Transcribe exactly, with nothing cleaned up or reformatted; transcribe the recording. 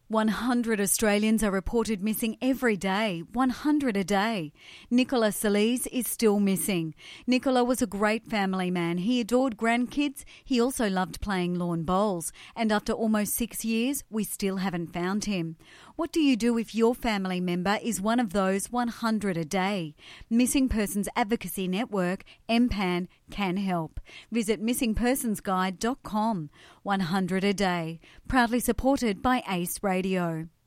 one hundred Australians are reported missing every day, one hundred a day. Nicola Solis is still missing. Nicola was a great family man. He adored grandkids. He also loved playing lawn bowls. And after almost six years, we still haven't found him. What do you do if your family member is one of those one hundred a day? Missing Persons Advocacy Network, M P A N, can help. Visit missing persons guide dot com. one hundred a day. Proudly supported by ACE Radio.